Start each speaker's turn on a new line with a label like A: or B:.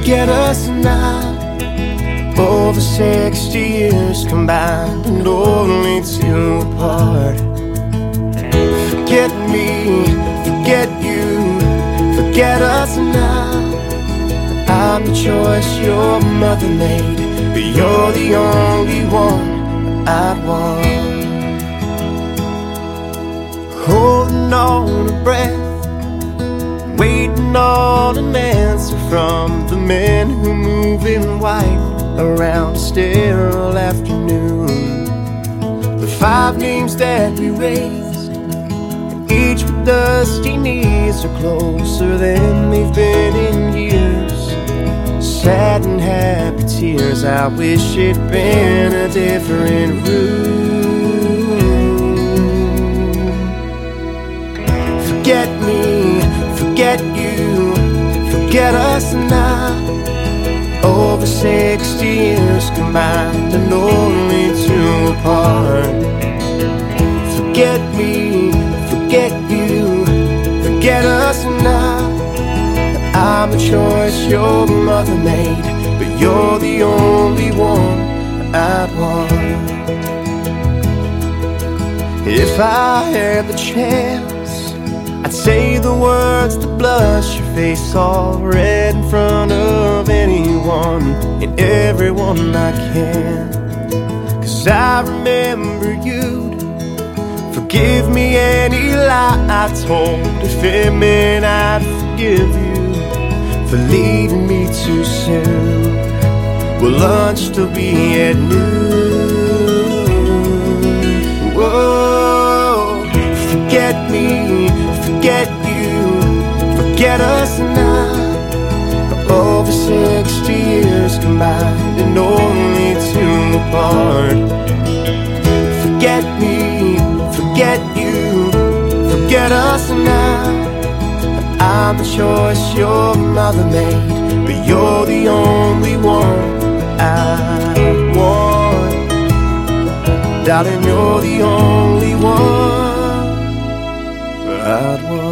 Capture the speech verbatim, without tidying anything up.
A: Forget us now. Over sixty years combined and only two apart. Forget me, forget you, forget us now. I'm the choice your mother made, but you're the only one I'd want. Holding on to breath, waiting on an answer from the men who move in white around a sterile afternoon. The five names that we raised, each with dusty knees, are closer than they've been in years. Sad and happy tears, I wish it'd been a different room. Forget me, forget you, forget us now. Over sixty years combined and only two apart. Forget me, forget you, forget us now. I'm the choice your mother made, but you're the only one I'd want. If I had the chance, I'd say the words that blush your face all red in front of anyone and everyone I can. Cause I remember you'd forgive me any lie I told if it meant I'd forgive you for leaving me too soon. Will lunch still be at noon? Whoa, forget me, forget you, forget us now. Over sixty years combined and only two apart. Forget me, forget you, forget us now. I'm the choice your mother made, but you're the only one I want. Darling, you're the only one I'd want.